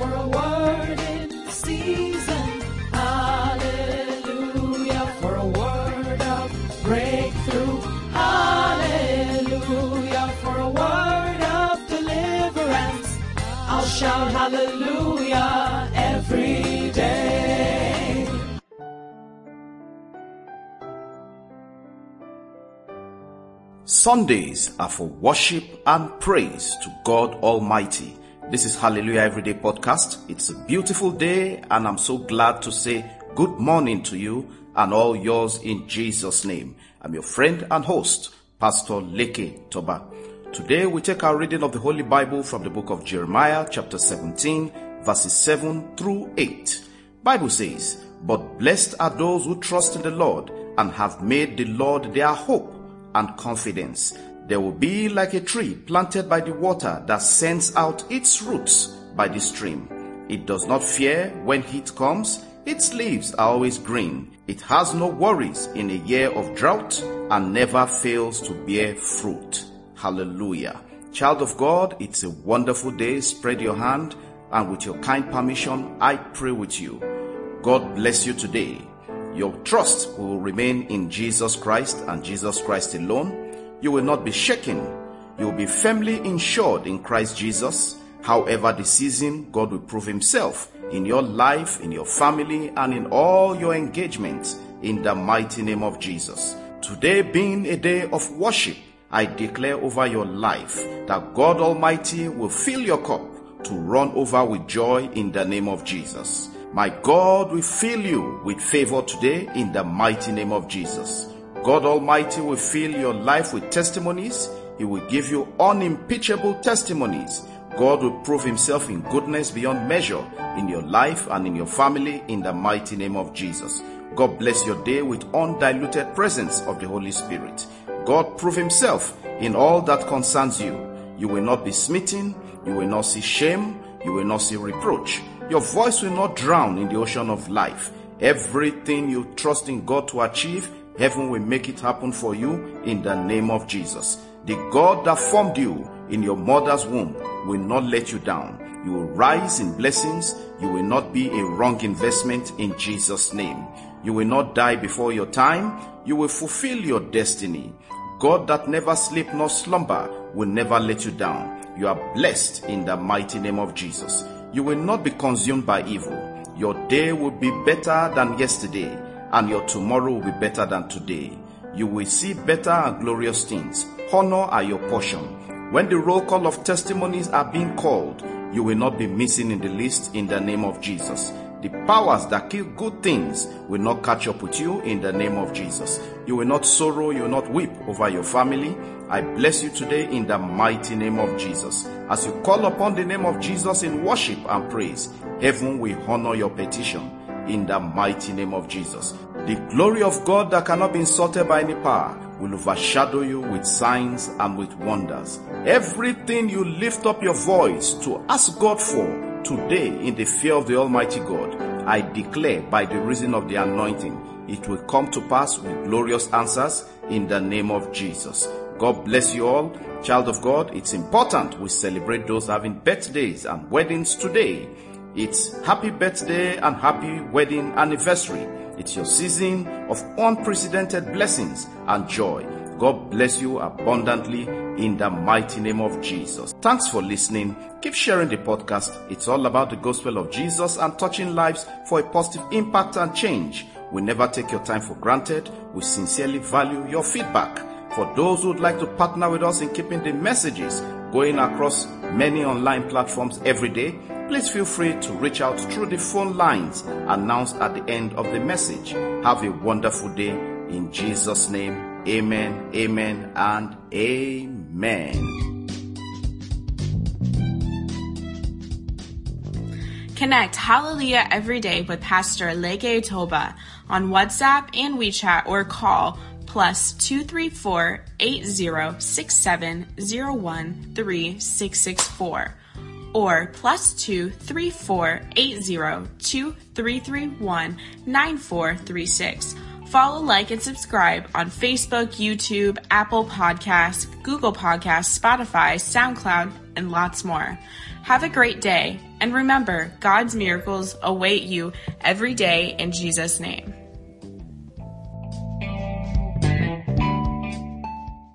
for a word in season. Hallelujah for a word of breakthrough. Hallelujah for a word of deliverance. I'll shout hallelujah every day. Sundays are for worship and praise to God Almighty. This is Hallelujah Everyday Podcast. It's a beautiful day and I'm so glad to say good morning to you and all yours in Jesus' name. I'm your friend and host, Pastor Leke Toba. Today we take our reading of the Holy Bible from the book of Jeremiah chapter 17 verses 7 through 8. Bible says, "But blessed are those who trust in the Lord and have made the Lord their hope and confidence. They will be like a tree planted by the water that sends out its roots by the stream. It does not fear when heat comes. Its leaves are always green. It has no worries in a year of drought and never fails to bear fruit." Hallelujah. Child of God, it's a wonderful day. Spread your hand and with your kind permission, I pray with you. God bless you today. Your trust will remain in Jesus Christ and Jesus Christ alone. You will not be shaken. You will be firmly insured in Christ Jesus. However the season, God will prove himself in your life, in your family, and in all your engagements in the mighty name of Jesus. Today being a day of worship, I declare over your life that God Almighty will fill your cup to run over with joy in the name of Jesus. My God will fill you with favor today in the mighty name of Jesus. God Almighty will fill your life with testimonies. He will give you unimpeachable testimonies. God will prove himself in goodness beyond measure in your life and in your family in the mighty name of Jesus. God bless your day with undiluted presence of the Holy Spirit. God prove himself in all that concerns you. You will not be smitten. You will not see shame. You will not see reproach. Your voice will not drown in the ocean of life. Everything you trust in God to achieve, heaven will make it happen for you in the name of Jesus. The God that formed you in your mother's womb will not let you down. You will rise in blessings. You will not be a wrong investment in Jesus' name. You will not die before your time. You will fulfill your destiny. God that never sleep nor slumber will never let you down. You are blessed in the mighty name of Jesus. You will not be consumed by evil. Your day will be better than yesterday, and your tomorrow will be better than today. You will see better and glorious things. Honor are your portion. When the roll call of testimonies are being called, you will not be missing in the list in the name of Jesus. The powers that kill good things will not catch up with you in the name of Jesus. You will not sorrow, you will not weep over your family. I bless you today in the mighty name of Jesus. As you call upon the name of Jesus in worship and praise, heaven will honor your petition in the mighty name of Jesus. The glory of God that cannot be insulted by any power will overshadow you with signs and with wonders. Everything you lift up your voice to ask God for today in the fear of the Almighty God, I declare by the reason of the anointing, it will come to pass with glorious answers in the name of Jesus. God bless you all. Child of God, it's important we celebrate those having birthdays and weddings today. It's happy birthday and happy wedding anniversary. It's your season of unprecedented blessings and joy. God bless you abundantly in the mighty name of Jesus. Thanks for listening. Keep sharing the podcast. It's all about the gospel of Jesus and touching lives for a positive impact and change. We never take your time for granted. We sincerely value your feedback. For those who would like to partner with us in keeping the messages going across many online platforms every day, please feel free to reach out through the phone lines announced at the end of the message. Have a wonderful day in Jesus' name. Amen, amen, and amen. Connect Hallelujah every day with Pastor Leke Toba on WhatsApp and WeChat or call +234 8067 013 or +234 802331 9436. Follow, like, and subscribe on Facebook, YouTube, Apple Podcasts, Google Podcasts, Spotify, SoundCloud, and lots more. Have a great day, and remember, God's miracles await you every day in Jesus' name.